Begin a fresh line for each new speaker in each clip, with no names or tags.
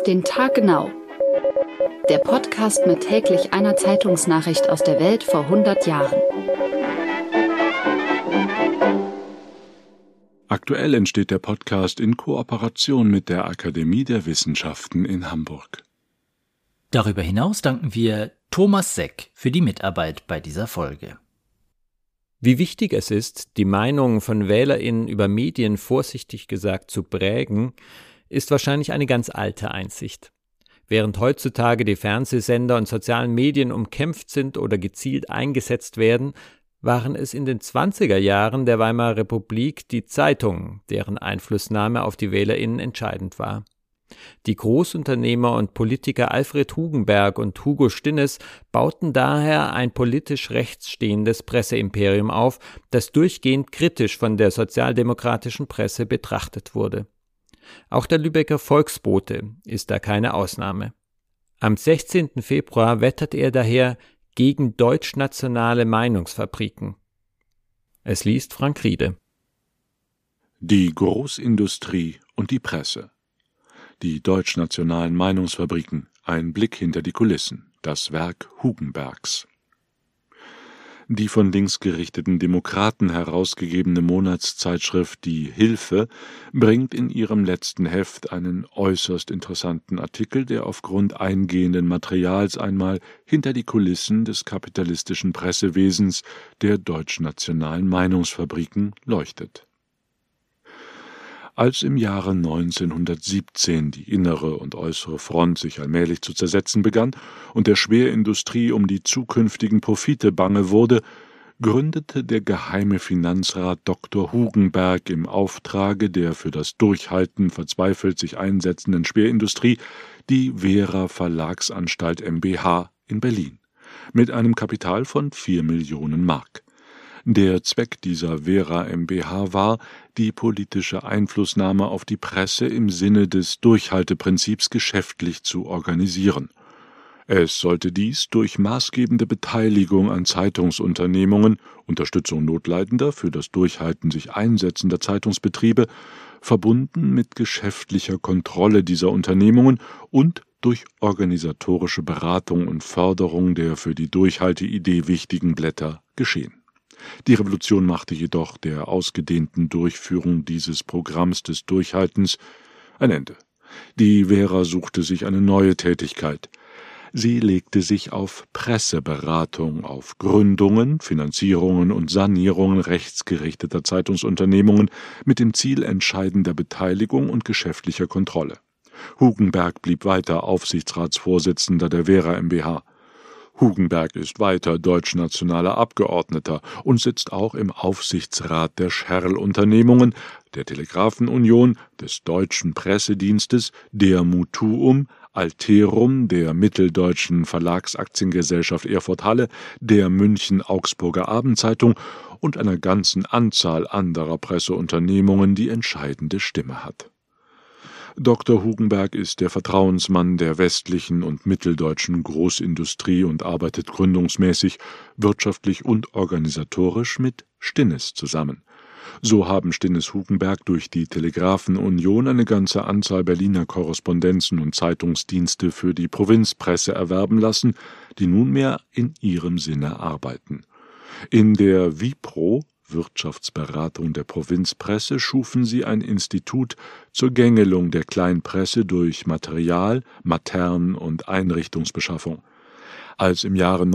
den Tag genau. Der Podcast mit täglich einer Zeitungsnachricht aus der Welt vor 100 Jahren.
Aktuell entsteht der Podcast in Kooperation mit der Akademie der Wissenschaften in Hamburg.
Darüber hinaus danken wir Thomas Seck für die Mitarbeit bei dieser Folge.
Wie wichtig es ist, die Meinungen von WählerInnen über Medien vorsichtig gesagt zu prägen, ist wahrscheinlich eine ganz alte Einsicht. Während heutzutage die Fernsehsender und sozialen Medien umkämpft sind oder gezielt eingesetzt werden, waren es in den 20er Jahren der Weimarer Republik die Zeitungen, deren Einflussnahme auf die WählerInnen entscheidend war. Die Großunternehmer und Politiker Alfred Hugenberg und Hugo Stinnes bauten daher ein politisch rechts stehendes Presseimperium auf, das durchgehend kritisch von der sozialdemokratischen Presse betrachtet wurde. Auch der Lübecker Volksbote ist da keine Ausnahme. Am 16. Februar wetterte er daher gegen deutschnationale Meinungsfabriken. Es liest Frank Riede.
Die Großindustrie und die Presse. Die deutschnationalen Meinungsfabriken, ein Blick hinter die Kulissen, das Werk Hugenbergs. Die von linksgerichteten Demokraten herausgegebene Monatszeitschrift Die Hilfe bringt in ihrem letzten Heft einen äußerst interessanten Artikel, der aufgrund eingehenden Materials einmal hinter die Kulissen des kapitalistischen Pressewesens der deutschnationalen Meinungsfabriken leuchtet. Als im Jahre 1917 die innere und äußere Front sich allmählich zu zersetzen begann und der Schwerindustrie um die zukünftigen Profite bange wurde, gründete der geheime Finanzrat Dr. Hugenberg im Auftrage der für das Durchhalten verzweifelt sich einsetzenden Schwerindustrie die Vera Verlagsanstalt mbH in Berlin mit einem Kapital von 4 Millionen Mark. Der Zweck dieser Vera mbH war, die politische Einflussnahme auf die Presse im Sinne des Durchhalteprinzips geschäftlich zu organisieren. Es sollte dies durch maßgebende Beteiligung an Zeitungsunternehmungen, Unterstützung notleidender, für das Durchhalten sich einsetzender Zeitungsbetriebe, verbunden mit geschäftlicher Kontrolle dieser Unternehmungen und durch organisatorische Beratung und Förderung der für die Durchhalteidee wichtigen Blätter geschehen. Die Revolution machte jedoch der ausgedehnten Durchführung dieses Programms des Durchhaltens ein Ende. Die Vera suchte sich eine neue Tätigkeit. Sie legte sich auf Presseberatung, auf Gründungen, Finanzierungen und Sanierungen rechtsgerichteter Zeitungsunternehmungen mit dem Ziel entscheidender Beteiligung und geschäftlicher Kontrolle. Hugenberg blieb weiter Aufsichtsratsvorsitzender der Vera mbH. Hugenberg ist weiter deutschnationaler Abgeordneter und sitzt auch im Aufsichtsrat der Scherl-Unternehmungen, der Telegrafenunion, des Deutschen Pressedienstes, der Mutuum, Alterum, der Mitteldeutschen Verlagsaktiengesellschaft Erfurt-Halle, der München-Augsburger Abendzeitung und einer ganzen Anzahl anderer Presseunternehmungen, die entscheidende Stimme hat. Dr. Hugenberg ist der Vertrauensmann der westlichen und mitteldeutschen Großindustrie und arbeitet gründungsmäßig, wirtschaftlich und organisatorisch mit Stinnes zusammen. So haben Stinnes-Hugenberg durch die Telegrafenunion eine ganze Anzahl Berliner Korrespondenzen und Zeitungsdienste für die Provinzpresse erwerben lassen, die nunmehr in ihrem Sinne arbeiten. In der WIPRO, Wirtschaftsberatung der Provinzpresse, schufen sie ein Institut zur Gängelung der Kleinpresse durch Material-, Matern- und Einrichtungsbeschaffung. Als im Jahre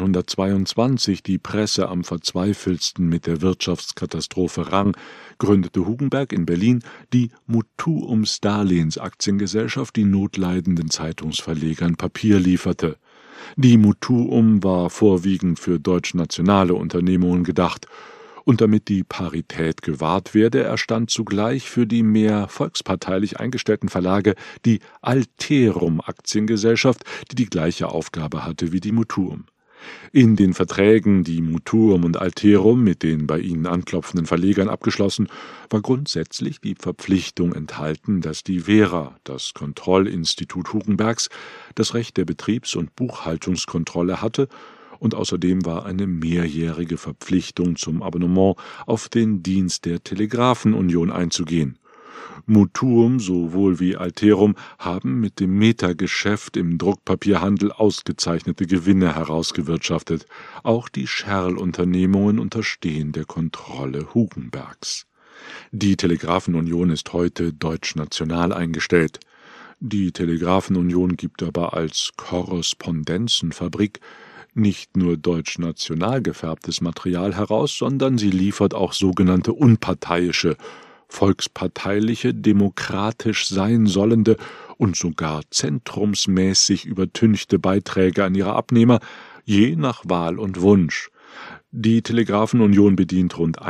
1922 die Presse am verzweifeltsten mit der Wirtschaftskatastrophe rang, gründete Hugenberg in Berlin die Mutuums Darlehensaktiengesellschaft, die notleidenden Zeitungsverlegern Papier lieferte. Die Mutuum war vorwiegend für deutschnationale Unternehmungen gedacht, und damit die Parität gewahrt werde, erstand zugleich für die mehr volksparteilich eingestellten Verlage die Alterum Aktiengesellschaft, die die gleiche Aufgabe hatte wie die Mutuum. In den Verträgen, die Mutuum und Alterum mit den bei ihnen anklopfenden Verlegern abgeschlossen, war grundsätzlich die Verpflichtung enthalten, dass die Vera, das Kontrollinstitut Hugenbergs, das Recht der Betriebs- und Buchhaltungskontrolle hatte, und außerdem war eine mehrjährige Verpflichtung zum Abonnement auf den Dienst der Telegrafenunion einzugehen. Mutuum sowohl wie Alterum haben mit dem Metageschäft im Druckpapierhandel ausgezeichnete Gewinne herausgewirtschaftet. Auch die Scherl-Unternehmungen unterstehen der Kontrolle Hugenbergs. Die Telegrafenunion ist heute deutschnational eingestellt. Die Telegrafenunion gibt aber als Korrespondenzenfabrik nicht nur deutschnational gefärbtes Material heraus, sondern sie liefert auch sogenannte unparteiische, volksparteiliche, demokratisch sein sollende und sogar zentrumsmäßig übertünchte Beiträge an ihre Abnehmer, je nach Wahl und Wunsch. Die Telegrafenunion bedient rund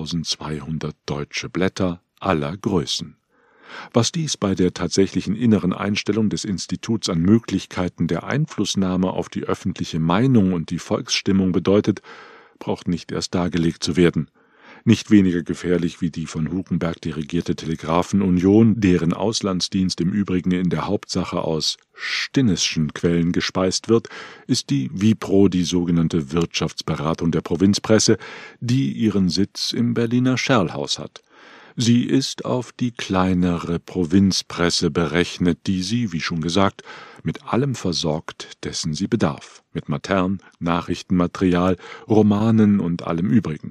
1200 deutsche Blätter aller Größen. Was dies bei der tatsächlichen inneren Einstellung des Instituts an Möglichkeiten der Einflussnahme auf die öffentliche Meinung und die Volksstimmung bedeutet, braucht nicht erst dargelegt zu werden. Nicht weniger gefährlich wie die von Hugenberg dirigierte Telegrafenunion, deren Auslandsdienst im Übrigen in der Hauptsache aus Stinneschen Quellen gespeist wird, ist die WIPRO, die sogenannte Wirtschaftsberatung der Provinzpresse, die ihren Sitz im Berliner Scherlhaus hat. Sie ist auf die kleinere Provinzpresse berechnet, die sie, wie schon gesagt, mit allem versorgt, dessen sie bedarf, mit Matern, Nachrichtenmaterial, Romanen und allem Übrigen.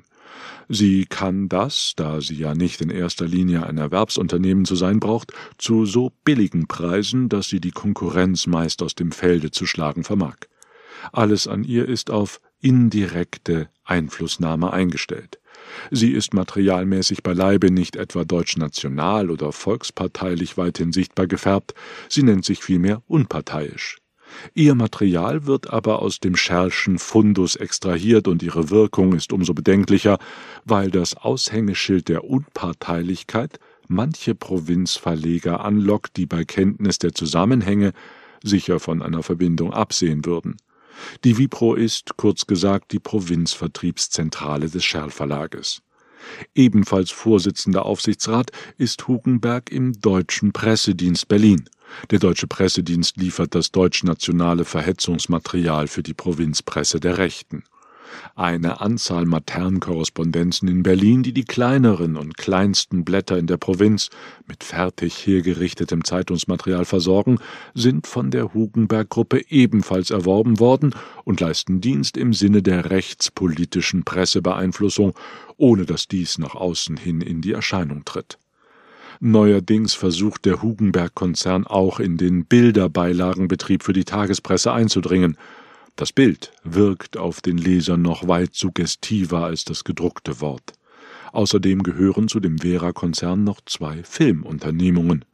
Sie kann das, da sie ja nicht in erster Linie ein Erwerbsunternehmen zu sein braucht, zu so billigen Preisen, dass sie die Konkurrenz meist aus dem Felde zu schlagen vermag. Alles an ihr ist auf indirekte Einflussnahme eingestellt. Sie ist materialmäßig beileibe nicht etwa deutschnational oder volksparteilich weithin sichtbar gefärbt, sie nennt sich vielmehr unparteiisch. Ihr Material wird aber aus dem Scherlschen Fundus extrahiert und ihre Wirkung ist umso bedenklicher, weil das Aushängeschild der Unparteilichkeit manche Provinzverleger anlockt, die bei Kenntnis der Zusammenhänge sicher von einer Verbindung absehen würden. Die WIPRO ist, kurz gesagt, die Provinzvertriebszentrale des Scherl-Verlages. Ebenfalls Vorsitzender Aufsichtsrat ist Hugenberg im Deutschen Pressedienst Berlin. Der Deutsche Pressedienst liefert das deutschnationale Verhetzungsmaterial für die Provinzpresse der Rechten. Eine Anzahl Maternkorrespondenzen in Berlin, die die kleineren und kleinsten Blätter in der Provinz mit fertig hergerichtetem Zeitungsmaterial versorgen, sind von der Hugenberg-Gruppe ebenfalls erworben worden und leisten Dienst im Sinne der rechtspolitischen Pressebeeinflussung, ohne dass dies nach außen hin in die Erscheinung tritt. Neuerdings versucht der Hugenberg-Konzern auch in den Bilderbeilagenbetrieb für die Tagespresse einzudringen. Das Bild wirkt auf den Leser noch weit suggestiver als das gedruckte Wort. Außerdem gehören zu dem Vera-Konzern noch 2 Filmunternehmungen.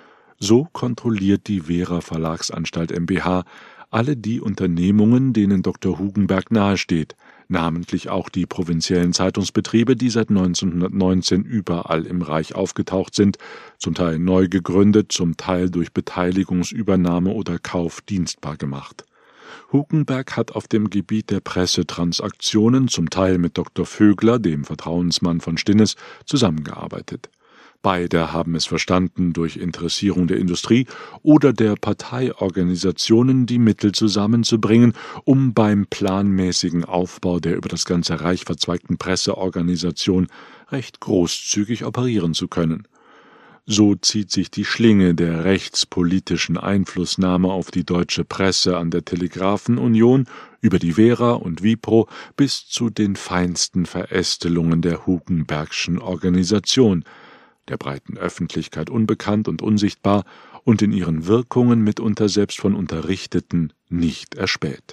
So kontrolliert die Vera Verlagsanstalt mbH alle die Unternehmungen, denen Dr. Hugenberg nahesteht, namentlich auch die provinziellen Zeitungsbetriebe, die seit 1919 überall im Reich aufgetaucht sind, zum Teil neu gegründet, zum Teil durch Beteiligungsübernahme oder Kauf dienstbar gemacht. Hugenberg hat auf dem Gebiet der Pressetransaktionen zum Teil mit Dr. Vögler, dem Vertrauensmann von Stinnes, zusammengearbeitet. Beide haben es verstanden, durch Interessierung der Industrie oder der Parteiorganisationen die Mittel zusammenzubringen, um beim planmäßigen Aufbau der über das ganze Reich verzweigten Presseorganisation recht großzügig operieren zu können. So zieht sich die Schlinge der rechtspolitischen Einflussnahme auf die deutsche Presse an der Telegrafenunion über die Vera und WIPRO bis zu den feinsten Verästelungen der Hugenbergschen Organisation, der breiten Öffentlichkeit unbekannt und unsichtbar und in ihren Wirkungen mitunter selbst von Unterrichteten nicht erspäht.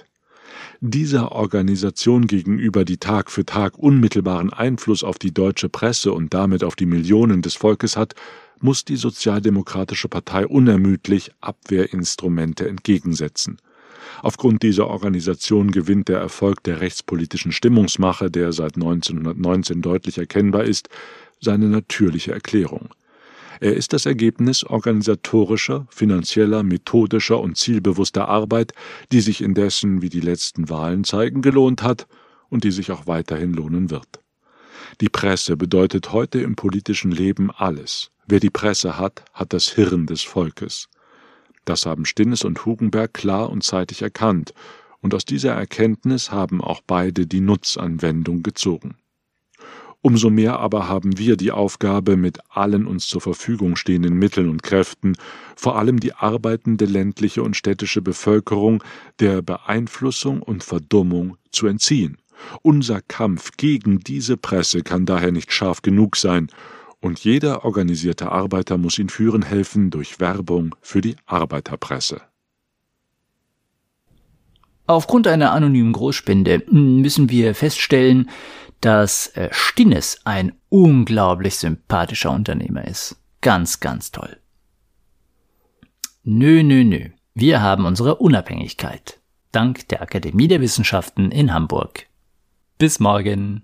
Dieser Organisation gegenüber, die Tag für Tag unmittelbaren Einfluss auf die deutsche Presse und damit auf die Millionen des Volkes hat, muss die Sozialdemokratische Partei unermüdlich Abwehrinstrumente entgegensetzen. Aufgrund dieser Organisation gewinnt der Erfolg der rechtspolitischen Stimmungsmache, der seit 1919 deutlich erkennbar ist, seine natürliche Erklärung. Er ist das Ergebnis organisatorischer, finanzieller, methodischer und zielbewusster Arbeit, die sich indessen, wie die letzten Wahlen zeigen, gelohnt hat und die sich auch weiterhin lohnen wird. Die Presse bedeutet heute im politischen Leben alles. Wer die Presse hat, hat das Hirn des Volkes. Das haben Stinnes und Hugenberg klar und zeitig erkannt, und aus dieser Erkenntnis haben auch beide die Nutzanwendung gezogen. Umso mehr aber haben wir die Aufgabe, mit allen uns zur Verfügung stehenden Mitteln und Kräften, vor allem die arbeitende ländliche und städtische Bevölkerung, der Beeinflussung und Verdummung zu entziehen. Unser Kampf gegen diese Presse kann daher nicht scharf genug sein, und jeder organisierte Arbeiter muss ihn führen helfen durch Werbung für die Arbeiterpresse.
Aufgrund einer anonymen Großspende müssen wir feststellen, dass Stinnes ein unglaublich sympathischer Unternehmer ist. Ganz, ganz toll. Nö. Wir haben unsere Unabhängigkeit. Dank der Akademie der Wissenschaften in Hamburg. Bis morgen.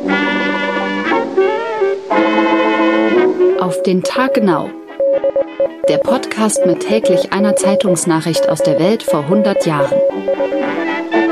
Auf den Tag genau. Der Podcast mit täglich einer Zeitungsnachricht aus der Welt vor 100 Jahren.